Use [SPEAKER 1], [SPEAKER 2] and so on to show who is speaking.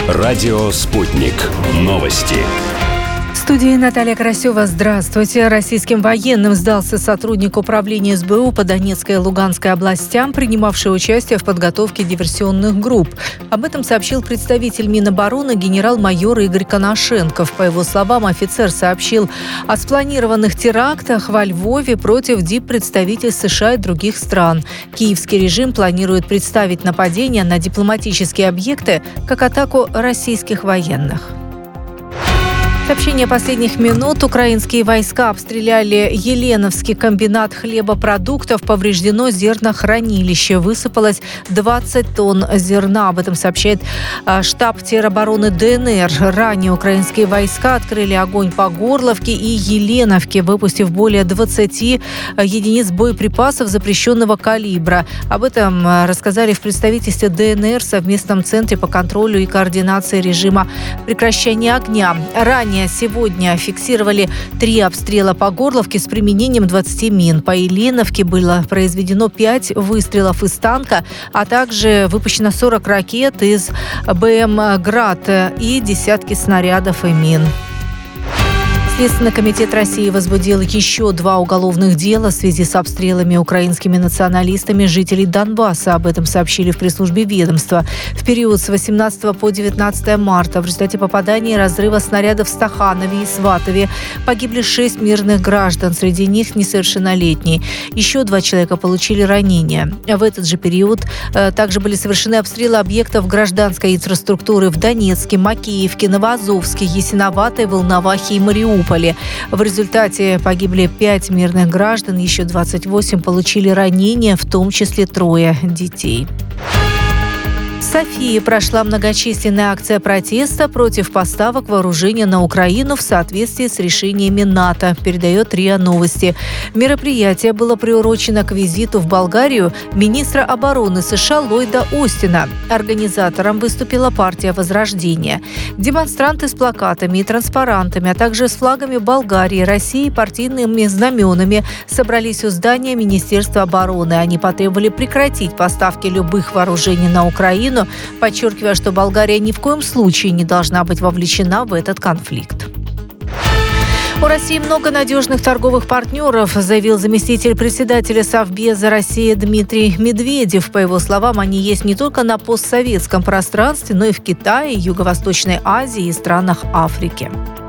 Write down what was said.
[SPEAKER 1] Радио «Спутник». Новости.
[SPEAKER 2] В студии Наталья Красева. Здравствуйте. Российским военным сдался сотрудник управления СБУ по Донецкой и Луганской областям, принимавший участие в подготовке диверсионных групп. Об этом сообщил представитель Минобороны генерал-майор Игорь Коношенков. По его словам, офицер сообщил о спланированных терактах во Львове против диппредставительств США и других стран. Киевский режим планирует представить нападение на дипломатические объекты как атаку российских военных. Сообщение последних минут. Украинские войска обстреляли Еленовский комбинат хлебопродуктов. Повреждено зернохранилище. Высыпалось 20 тонн зерна. Об этом сообщает штаб теробороны ДНР. Ранее украинские войска открыли огонь по Горловке и Еленовке, выпустив более 20 единиц боеприпасов запрещенного калибра. Об этом рассказали в представительстве ДНР в совместном центре по контролю и координации режима прекращения огня. Ранее сегодня фиксировали 3 обстрела по Горловке с применением 20 мин. По Еленовке было произведено 5 выстрелов из танка, а также выпущено 40 ракет из БМ «Град» и десятки снарядов и мин. Следственный комитет России возбудил еще 2 уголовных дела в связи с обстрелами украинскими националистами жителей Донбасса. Об этом сообщили в пресс-службе ведомства. В период с 18 по 19 марта в результате попадания и разрыва снарядов в Стаханове и Сватове погибли 6 мирных граждан, среди них несовершеннолетние. Еще 2 человека получили ранения. В этот же период также были совершены обстрелы объектов гражданской инфраструктуры в Донецке, Макеевке, Новоазовске, Ясиноватой, Волновахе и Мариуполе. В результате погибли 5 мирных граждан, еще 28 получили ранения, в том числе 3 детей. В Софии прошла многочисленная акция протеста против поставок вооружения на Украину в соответствии с решениями НАТО, передает РИА Новости. Мероприятие было приурочено к визиту в Болгарию министра обороны США Ллойда Остина. Организатором выступила партия «Возрождение». Демонстранты с плакатами и транспарантами, а также с флагами Болгарии, России и партийными знаменами собрались у здания Министерства обороны. Они потребовали прекратить поставки любых вооружений на Украину, подчеркивая, что Болгария ни в коем случае не должна быть вовлечена в этот конфликт. У России много надежных торговых партнеров, заявил заместитель председателя Совбеза России Дмитрий Медведев. По его словам, они есть не только на постсоветском пространстве, но и в Китае, Юго-Восточной Азии и странах Африки.